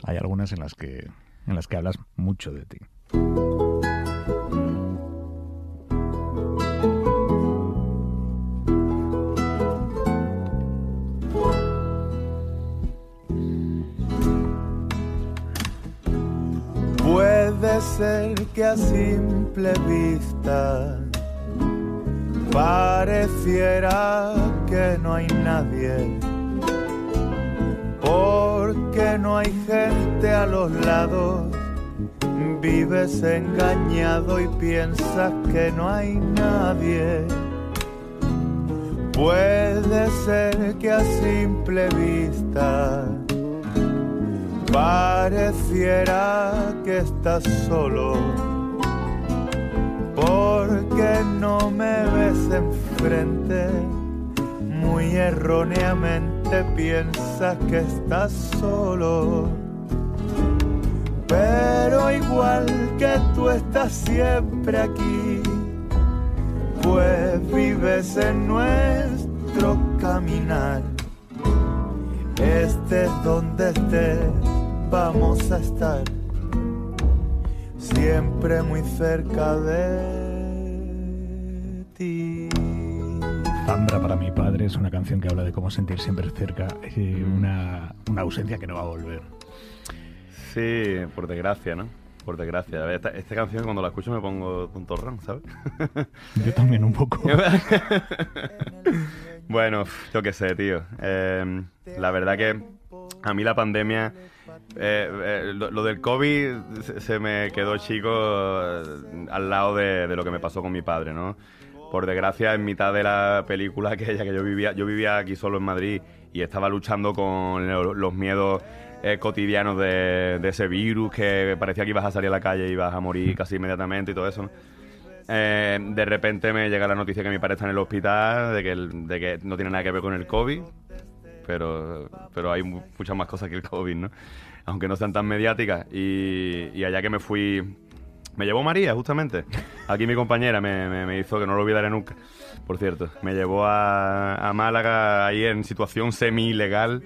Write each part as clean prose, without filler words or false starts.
hay algunas en las que hablas mucho de ti. Puede ser que a simple vista pareciera que no hay nadie, porque no hay gente a los lados. Vives engañado y piensas que no hay nadie. Puede ser que a simple vista pareciera que estás solo, porque no me ves enfrente. Muy erróneamente piensas que estás solo, pero igual que tú estás siempre aquí, pues vives en nuestro caminar. Estés donde estés, vamos a estar siempre muy cerca de ti. Zambra para mi padre es una canción que habla de cómo sentir siempre cerca una ausencia que no va a volver. Sí, por desgracia, ¿no? Por desgracia. A ver, esta canción cuando la escucho me pongo tontorrón, ¿sabes? Yo también un poco. Bueno, yo qué sé, tío. La verdad que a mí la pandemia... lo del COVID se me quedó chico al lado de lo que me pasó con mi padre, ¿no? Por desgracia, en mitad de la película aquella que yo vivía aquí solo en Madrid y estaba luchando con los miedos cotidianos de ese virus, que parecía que ibas a salir a la calle y ibas a morir casi inmediatamente y todo eso, ¿no? De repente me llega la noticia que mi padre está en el hospital, de que no tiene nada que ver con el COVID, pero hay muchas más cosas que el COVID, ¿no? Aunque no sean tan mediáticas. Y allá que me fui... Me llevó María, justamente. Aquí mi compañera me hizo, que no lo olvidaré nunca, por cierto. Me llevó a Málaga, ahí en situación semi-ilegal,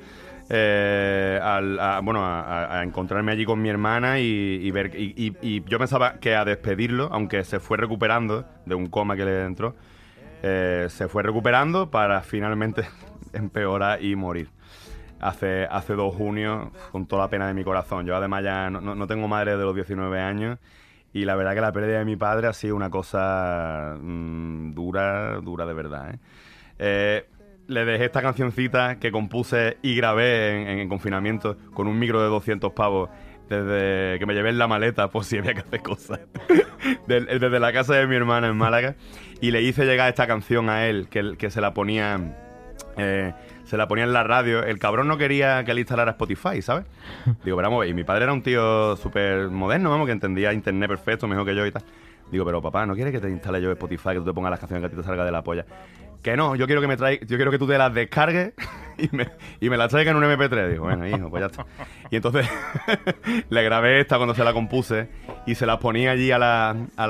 a encontrarme allí con mi hermana y ver... Y yo pensaba que a despedirlo, aunque se fue recuperando de un coma que le entró, se fue recuperando para finalmente empeorar y morir. Hace 2 junios, con toda la pena de mi corazón. Yo además ya no tengo madre de los 19 años y la verdad que la pérdida de mi padre ha sido una cosa dura de verdad, le dejé esta cancioncita que compuse y grabé en confinamiento con un micro de 200 pavos desde que me llevé en la maleta por si había que hacer cosas desde la casa de mi hermana en Málaga, y le hice llegar esta canción a él que se la ponía en la radio. El cabrón no quería que le instalara Spotify, ¿sabes? Digo, pero vamos, y mi padre era un tío súper moderno, vamos, que entendía internet perfecto, mejor que yo y tal. Digo, pero papá, ¿no quieres que te instale yo Spotify, que tú te pongas las canciones que a ti te salga de la polla? Que no, yo quiero que tú te las descargues y me las traigas en un MP3. Digo, bueno, hijo, pues ya está. Y entonces le grabé esta cuando se la compuse y se las ponía allí a las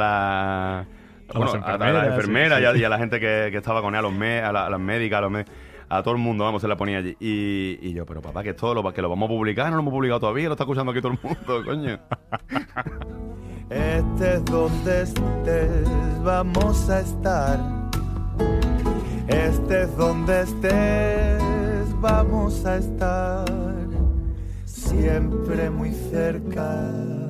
enfermeras, sí. Y a la gente que estaba con él, a las médicas, a todo el mundo, vamos, se la ponía allí. Y yo, pero papá, que esto que lo vamos a publicar, no lo hemos publicado todavía, lo está escuchando aquí todo el mundo, coño. Estés donde estés, vamos a estar. Estés donde estés, vamos a estar. Siempre muy cerca.